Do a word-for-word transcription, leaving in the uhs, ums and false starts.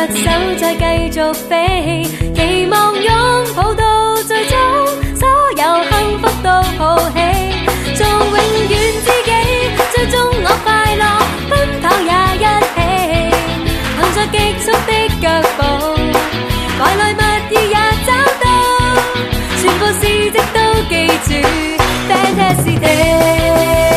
手再繼續飛，期望擁抱到最終，所有幸福都抱起，做永遠知己，最終我快樂，奔跑也一起，憑着極速的腳步，外來物語也找到，全部事蹟都記住 Fantastic。